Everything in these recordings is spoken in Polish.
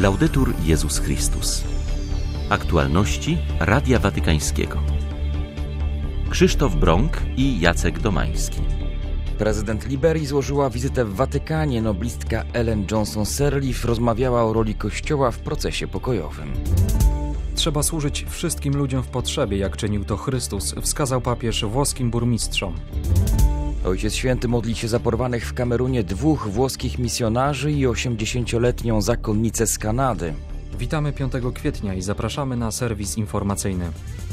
Laudetur Jezus Chrystus. Aktualności Radia Watykańskiego. Krzysztof Brąk i Jacek Domański. Prezydent Liberii złożyła wizytę w Watykanie. Noblistka Ellen Johnson-Sirleaf rozmawiała o roli Kościoła w procesie pokojowym. Trzeba służyć wszystkim ludziom w potrzebie, jak czynił to Chrystus, wskazał papież włoskim burmistrzom. Ojciec Święty modli się za porwanych w Kamerunie 2 włoskich misjonarzy i 80-letnią zakonnicę z Kanady. Witamy 5 kwietnia i zapraszamy na serwis informacyjny.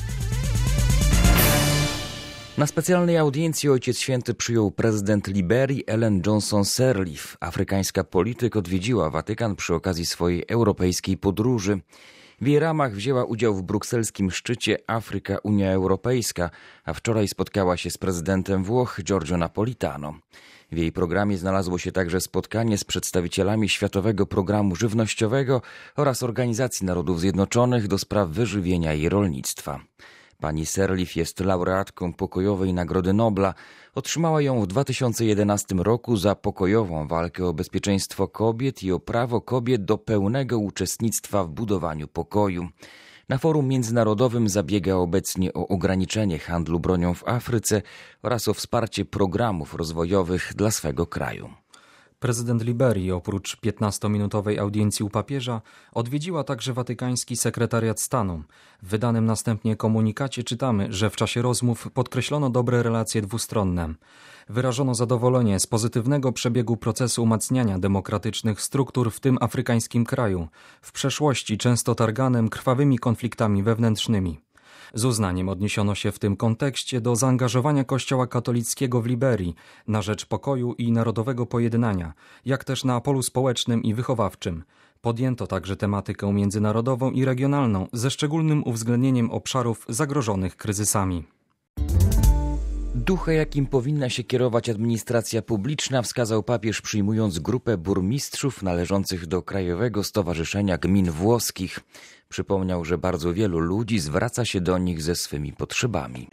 Na specjalnej audiencji Ojciec Święty przyjął prezydent Liberii Ellen Johnson-Sirleaf. Afrykańska polityk odwiedziła Watykan przy okazji swojej europejskiej podróży. W jej ramach wzięła udział w brukselskim szczycie Afryka-Unia Europejska, a wczoraj spotkała się z prezydentem Włoch Giorgio Napolitano. W jej programie znalazło się także spotkanie z przedstawicielami Światowego Programu Żywnościowego oraz Organizacji Narodów Zjednoczonych do spraw wyżywienia i rolnictwa. Pani Sirleaf jest laureatką Pokojowej Nagrody Nobla. Otrzymała ją w 2011 roku za pokojową walkę o bezpieczeństwo kobiet i o prawo kobiet do pełnego uczestnictwa w budowaniu pokoju. Na forum międzynarodowym zabiega obecnie o ograniczenie handlu bronią w Afryce oraz o wsparcie programów rozwojowych dla swego kraju. Prezydent Liberii oprócz 15-minutowej audiencji u papieża odwiedziła także watykański sekretariat stanu. W wydanym następnie komunikacie czytamy, że w czasie rozmów podkreślono dobre relacje dwustronne. Wyrażono zadowolenie z pozytywnego przebiegu procesu umacniania demokratycznych struktur w tym afrykańskim kraju, w przeszłości często targanym krwawymi konfliktami wewnętrznymi. Z uznaniem odniesiono się w tym kontekście do zaangażowania Kościoła katolickiego w Liberii na rzecz pokoju i narodowego pojednania, jak też na polu społecznym i wychowawczym. Podjęto także tematykę międzynarodową i regionalną, ze szczególnym uwzględnieniem obszarów zagrożonych kryzysami. Ducha, jakim powinna się kierować administracja publiczna, wskazał papież, przyjmując grupę burmistrzów należących do Krajowego Stowarzyszenia Gmin Włoskich. Przypomniał, że bardzo wielu ludzi zwraca się do nich ze swymi potrzebami.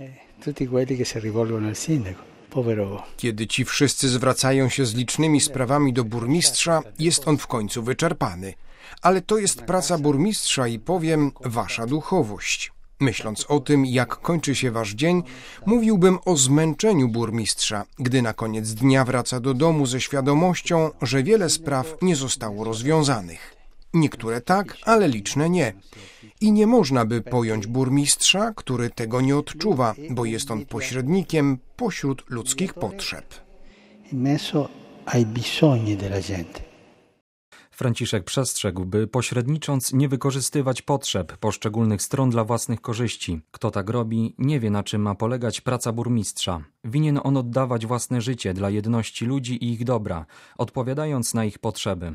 Kiedy ci wszyscy zwracają się z licznymi sprawami do burmistrza, jest on w końcu wyczerpany. Ale to jest praca burmistrza i powiem, wasza duchowość. Myśląc o tym, jak kończy się wasz dzień, mówiłbym o zmęczeniu burmistrza, gdy na koniec dnia wraca do domu ze świadomością, że wiele spraw nie zostało rozwiązanych. Niektóre tak, ale liczne nie. I nie można by pojąć burmistrza, który tego nie odczuwa, bo jest on pośrednikiem pośród ludzkich potrzeb. Franciszek przestrzegł, by pośrednicząc nie wykorzystywać potrzeb poszczególnych stron dla własnych korzyści. Kto tak robi, nie wie, na czym ma polegać praca burmistrza. Winien on oddawać własne życie dla jedności ludzi i ich dobra, odpowiadając na ich potrzeby.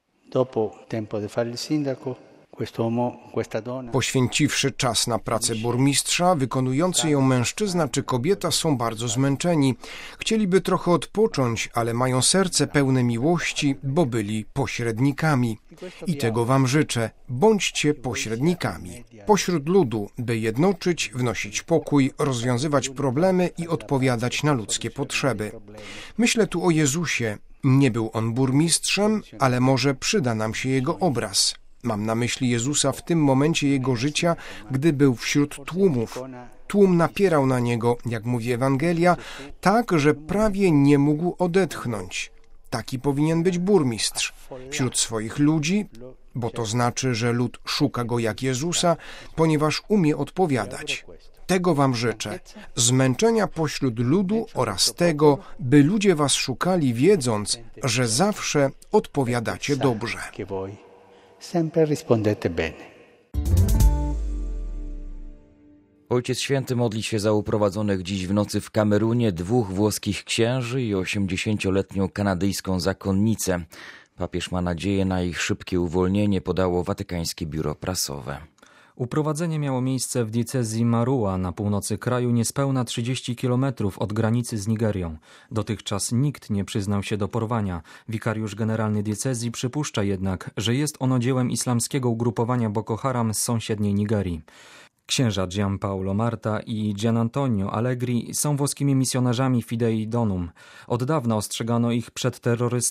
Poświęciwszy czas na pracę burmistrza, wykonujący ją mężczyzna czy kobieta są bardzo zmęczeni. Chcieliby trochę odpocząć, ale mają serce pełne miłości, bo byli pośrednikami. I tego wam życzę. Bądźcie pośrednikami. Pośród ludu, by jednoczyć, wnosić pokój, rozwiązywać problemy i odpowiadać na ludzkie potrzeby. Myślę tu o Jezusie. Nie był on burmistrzem, ale może przyda nam się jego obraz. Mam na myśli Jezusa w tym momencie jego życia, gdy był wśród tłumów. Tłum napierał na niego, jak mówi Ewangelia, tak, że prawie nie mógł odetchnąć. Taki powinien być burmistrz. Wśród swoich ludzi, bo to znaczy, że lud szuka go jak Jezusa, ponieważ umie odpowiadać. Tego wam życzę. Zmęczenia pośród ludu oraz tego, by ludzie was szukali, wiedząc, że zawsze odpowiadacie dobrze. Sempre rispondete bene. Ojciec Święty modli się za uprowadzonych dziś w nocy w Kamerunie 2 włoskich księży i 80-letnią kanadyjską zakonnicę. Papież ma nadzieję na ich szybkie uwolnienie, podało watykańskie biuro prasowe. Uprowadzenie miało miejsce w diecezji Marua na północy kraju, niespełna 30 km od granicy z Nigerią. Dotychczas nikt nie przyznał się do porwania. Wikariusz generalny diecezji przypuszcza jednak, że jest ono dziełem islamskiego ugrupowania Boko Haram z sąsiedniej Nigerii. Księża Gianpaolo Marta i Gianantonio Allegri są włoskimi misjonarzami Fidei Donum. Od dawna ostrzegano ich przed terrorystami.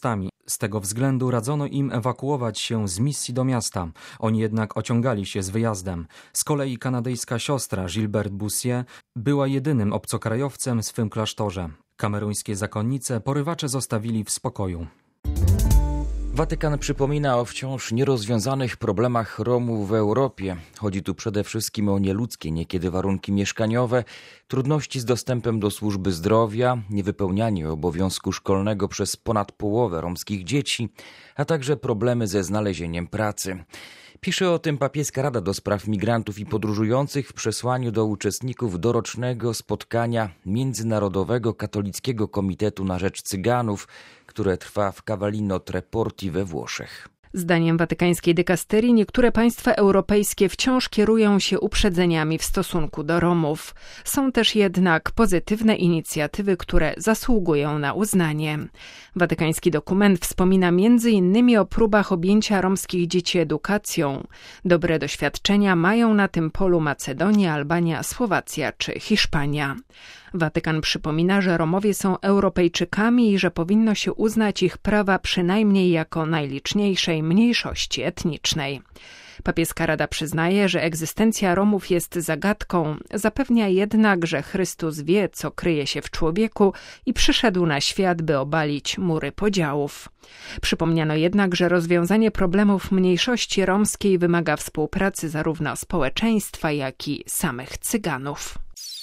Z tego względu radzono im ewakuować się z misji do miasta. Oni jednak ociągali się z wyjazdem. Z kolei kanadyjska siostra Gilberte Bussier była jedynym obcokrajowcem w swym klasztorze. Kameruńskie zakonnice porywacze zostawili w spokoju. Watykan przypomina o wciąż nierozwiązanych problemach Romów w Europie. Chodzi tu przede wszystkim o nieludzkie niekiedy warunki mieszkaniowe, trudności z dostępem do służby zdrowia, niewypełnianie obowiązku szkolnego przez ponad połowę romskich dzieci, a także problemy ze znalezieniem pracy. Pisze o tym Papieska Rada do Spraw Migrantów i Podróżujących w przesłaniu do uczestników dorocznego spotkania Międzynarodowego Katolickiego Komitetu na Rzecz Cyganów, które trwa w Cavallino Treporti we Włoszech. Zdaniem watykańskiej dykasterii niektóre państwa europejskie wciąż kierują się uprzedzeniami w stosunku do Romów. Są też jednak pozytywne inicjatywy, które zasługują na uznanie. Watykański dokument wspomina m.in. o próbach objęcia romskich dzieci edukacją. Dobre doświadczenia mają na tym polu Macedonia, Albania, Słowacja czy Hiszpania. Watykan przypomina, że Romowie są Europejczykami i że powinno się uznać ich prawa przynajmniej jako najliczniejszej mniejszości etnicznej. Papieska Rada przyznaje, że egzystencja Romów jest zagadką, zapewnia jednak, że Chrystus wie, co kryje się w człowieku i przyszedł na świat, by obalić mury podziałów. Przypomniano jednak, że rozwiązanie problemów mniejszości romskiej wymaga współpracy zarówno społeczeństwa, jak i samych Cyganów.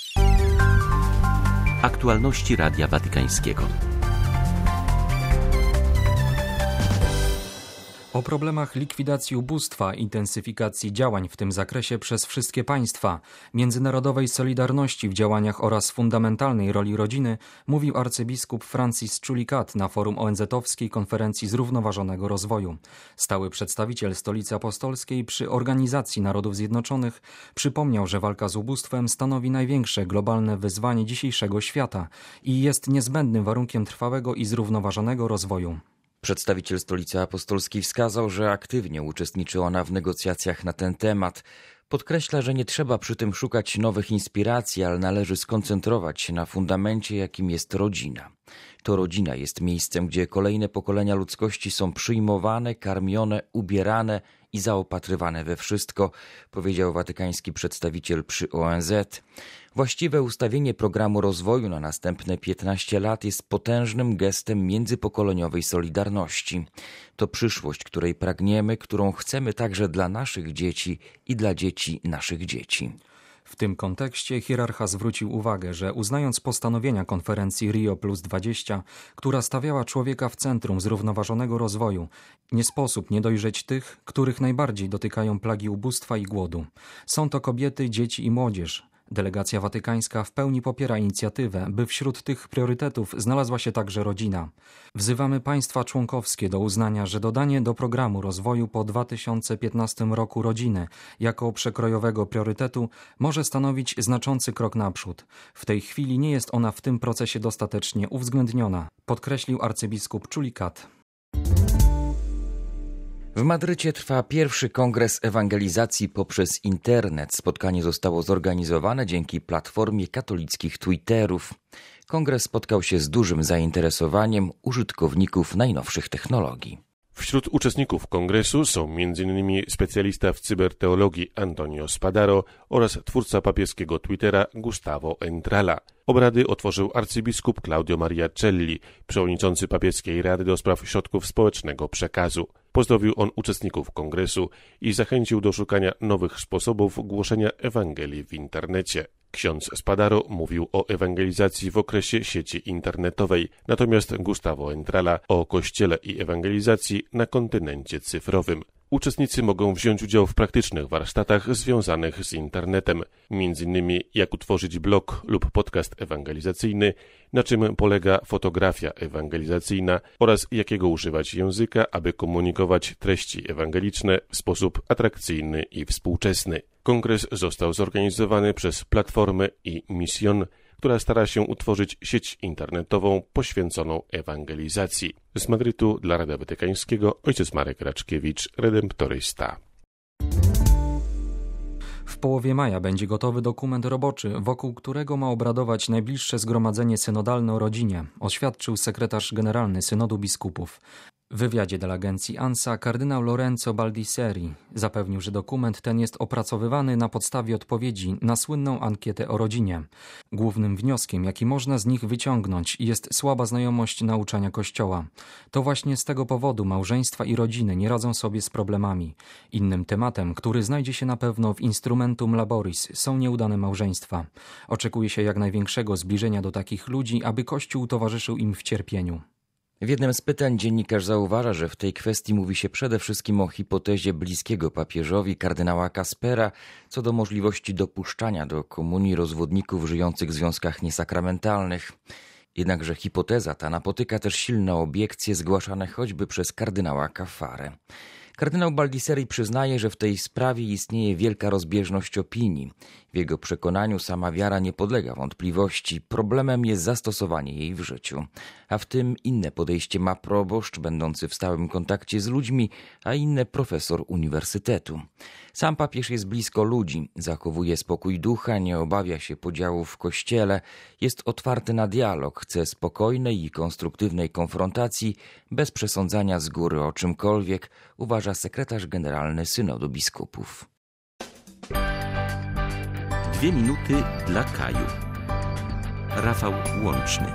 Aktualności Radia Watykańskiego. O problemach likwidacji ubóstwa, intensyfikacji działań w tym zakresie przez wszystkie państwa, międzynarodowej solidarności w działaniach oraz fundamentalnej roli rodziny mówił arcybiskup Francis Chulicat na forum ONZ-owskiej Konferencji Zrównoważonego Rozwoju. Stały przedstawiciel Stolicy Apostolskiej przy Organizacji Narodów Zjednoczonych przypomniał, że walka z ubóstwem stanowi największe globalne wyzwanie dzisiejszego świata i jest niezbędnym warunkiem trwałego i zrównoważonego rozwoju. Przedstawiciel Stolicy Apostolskiej wskazał, że aktywnie uczestniczy ona w negocjacjach na ten temat. Podkreśla, że nie trzeba przy tym szukać nowych inspiracji, ale należy skoncentrować się na fundamencie, jakim jest rodzina. To rodzina jest miejscem, gdzie kolejne pokolenia ludzkości są przyjmowane, karmione, ubierane i zaopatrywane we wszystko, powiedział watykański przedstawiciel przy ONZ. Właściwe ustawienie programu rozwoju na następne 15 lat jest potężnym gestem międzypokoleniowej solidarności. To przyszłość, której pragniemy, którą chcemy także dla naszych dzieci i dla dzieci naszych dzieci. W tym kontekście hierarcha zwrócił uwagę, że uznając postanowienia konferencji Rio+20, która stawiała człowieka w centrum zrównoważonego rozwoju, nie sposób nie dojrzeć tych, których najbardziej dotykają plagi ubóstwa i głodu. Są to kobiety, dzieci i młodzież. Delegacja watykańska w pełni popiera inicjatywę, by wśród tych priorytetów znalazła się także rodzina. Wzywamy państwa członkowskie do uznania, że dodanie do programu rozwoju po 2015 roku rodziny jako przekrojowego priorytetu może stanowić znaczący krok naprzód. W tej chwili nie jest ona w tym procesie dostatecznie uwzględniona, podkreślił arcybiskup Chulicat. W Madrycie trwa pierwszy kongres ewangelizacji poprzez internet. Spotkanie zostało zorganizowane dzięki platformie katolickich Twitterów. Kongres spotkał się z dużym zainteresowaniem użytkowników najnowszych technologii. Wśród uczestników kongresu są m.in. specjalista w cyberteologii Antonio Spadaro oraz twórca papieskiego Twittera Gustavo Entrala. Obrady otworzył arcybiskup Claudio Maria Celli, przewodniczący papieskiej Rady do Spraw Środków Społecznego Przekazu. Pozdrowił on uczestników kongresu i zachęcił do szukania nowych sposobów głoszenia Ewangelii w internecie. Ksiądz Spadaro mówił o ewangelizacji w okresie sieci internetowej, natomiast Gustavo Entrala o Kościele i ewangelizacji na kontynencie cyfrowym. Uczestnicy mogą wziąć udział w praktycznych warsztatach związanych z internetem, m.in. jak utworzyć blog lub podcast ewangelizacyjny, na czym polega fotografia ewangelizacyjna oraz jakiego używać języka, aby komunikować treści ewangeliczne w sposób atrakcyjny i współczesny. Kongres został zorganizowany przez platformę i-Mission, która stara się utworzyć sieć internetową poświęconą ewangelizacji. Z Madrytu dla Radia Watykańskiego ojciec Marek Raczkiewicz, redemptorysta. W połowie maja będzie gotowy dokument roboczy, wokół którego ma obradować najbliższe zgromadzenie synodalne o rodzinie, oświadczył sekretarz generalny Synodu Biskupów. W wywiadzie dla agencji ANSA kardynał Lorenzo Baldisseri zapewnił, że dokument ten jest opracowywany na podstawie odpowiedzi na słynną ankietę o rodzinie. Głównym wnioskiem, jaki można z nich wyciągnąć, jest słaba znajomość nauczania Kościoła. To właśnie z tego powodu małżeństwa i rodziny nie radzą sobie z problemami. Innym tematem, który znajdzie się na pewno w Instrumentum Laboris, są nieudane małżeństwa. Oczekuje się jak największego zbliżenia do takich ludzi, aby Kościół towarzyszył im w cierpieniu. W jednym z pytań dziennikarz zauważa, że w tej kwestii mówi się przede wszystkim o hipotezie bliskiego papieżowi kardynała Kaspera co do możliwości dopuszczania do komunii rozwodników żyjących w związkach niesakramentalnych. Jednakże hipoteza ta napotyka też silne obiekcje zgłaszane choćby przez kardynała Caffarę. Kardynał Baldisseri przyznaje, że w tej sprawie istnieje wielka rozbieżność opinii. W jego przekonaniu sama wiara nie podlega wątpliwości. Problemem jest zastosowanie jej w życiu. A w tym inne podejście ma proboszcz będący w stałym kontakcie z ludźmi, a inne profesor uniwersytetu. Sam papież jest blisko ludzi, zachowuje spokój ducha, nie obawia się podziałów w Kościele, jest otwarty na dialog, chce spokojnej i konstruktywnej konfrontacji, bez przesądzania z góry o czymkolwiek, uważa sekretarz generalny Synodu Biskupów. 2 minuty dla Kaju. Rafał Łączny.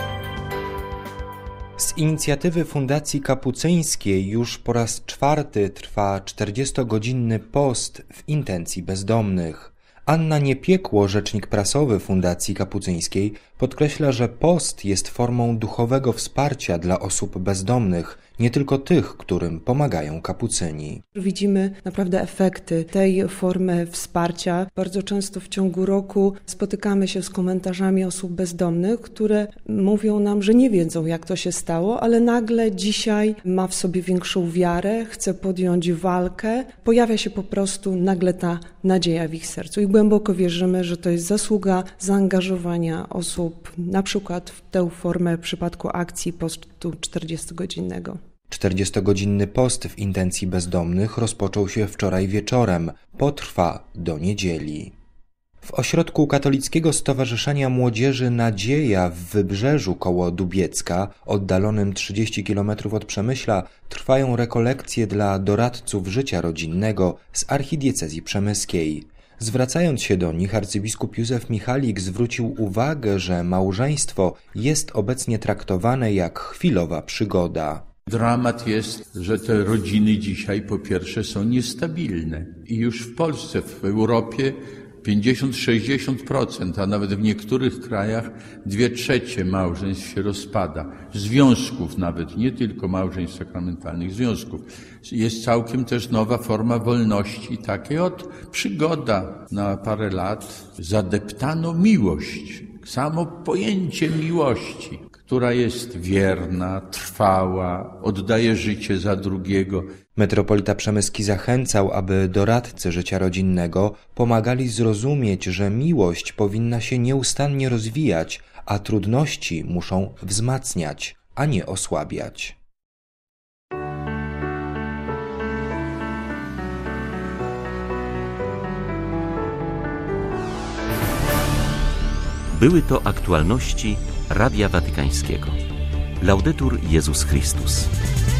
Z inicjatywy Fundacji Kapucyńskiej już po raz 4. trwa 40-godzinny post w intencji bezdomnych. Anna Niepiekło, rzecznik prasowy Fundacji Kapucyńskiej, podkreśla, że post jest formą duchowego wsparcia dla osób bezdomnych, nie tylko tych, którym pomagają kapucyni. Widzimy naprawdę efekty tej formy wsparcia. Bardzo często w ciągu roku spotykamy się z komentarzami osób bezdomnych, które mówią nam, że nie wiedzą, jak to się stało, ale nagle dzisiaj ma w sobie większą wiarę, chce podjąć walkę. Pojawia się po prostu nagle ta nadzieja w ich sercu i głęboko wierzymy, że to jest zasługa zaangażowania osób na przykład w tę formę w przypadku akcji postu 40-godzinnego. 40-godzinny post w intencji bezdomnych rozpoczął się wczoraj wieczorem, potrwa do niedzieli. W ośrodku Katolickiego Stowarzyszenia Młodzieży Nadzieja w Wybrzeżu koło Dubiecka, oddalonym 30 km od Przemyśla, trwają rekolekcje dla doradców życia rodzinnego z archidiecezji przemyskiej. Zwracając się do nich, arcybiskup Józef Michalik zwrócił uwagę, że małżeństwo jest obecnie traktowane jak chwilowa przygoda. Dramat jest, że te rodziny dzisiaj po pierwsze są niestabilne i już w Polsce, w Europie 50-60%, a nawet w niektórych krajach 2/3 małżeństw się rozpada. Związków nawet, nie tylko małżeństw sakramentalnych, związków. Jest całkiem też nowa forma wolności, takiej przygoda na parę lat. Zadeptano miłość, samo pojęcie miłości, która jest wierna, trwała, oddaje życie za drugiego. Metropolita Przemyski zachęcał, aby doradcy życia rodzinnego pomagali zrozumieć, że miłość powinna się nieustannie rozwijać, a trudności muszą wzmacniać, a nie osłabiać. Były to aktualności Radia Watykańskiego. Laudetur Jezus Chrystus.